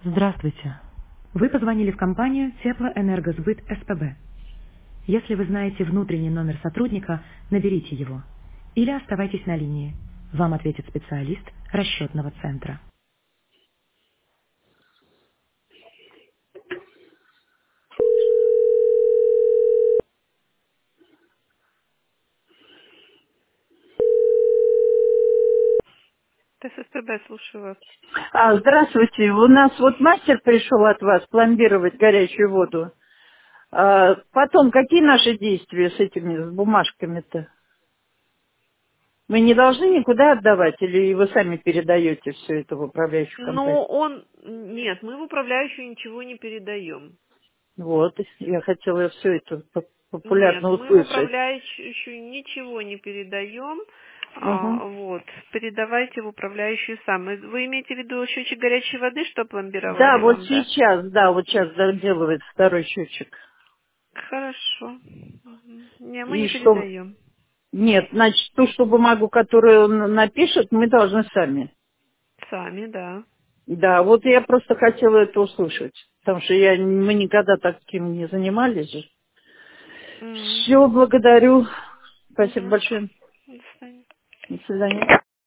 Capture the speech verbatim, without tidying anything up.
Здравствуйте. Вы позвонили в компанию Теплоэнергосбыт СПБ. Если вы знаете внутренний номер сотрудника, наберите его. Или оставайтесь на линии. Вам ответит специалист расчетного центра. ТССПБ, слушаю вас. А, здравствуйте. У нас вот мастер пришел от вас пломбировать горячую воду. А, потом, какие наши действия с этими с бумажками-то? Мы не должны никуда отдавать, или вы сами передаете все это в управляющую компанию? Но он... Нет, мы в управляющую ничего не передаем. Вот, я хотела все это по- Нет, популярно мы в услышать. управляющую ничего не передаем. Угу. А, вот, передавайте в управляющую сами. Вы имеете в виду счетчик горячей воды, что Да, пломбировали вот вам, да? сейчас, да, вот сейчас доделывает второй счетчик. Хорошо. Мгм. Не, мы И не что... передаем. Нет, значит, ту, что бумагу, которую он напишет, мы должны сами. Сами, да. Да, вот я просто хотела это услышать, потому что я, мы никогда таким не занимались же. М. Все, благодарю. Спасибо Мгм. большое. До свидания. До свидания.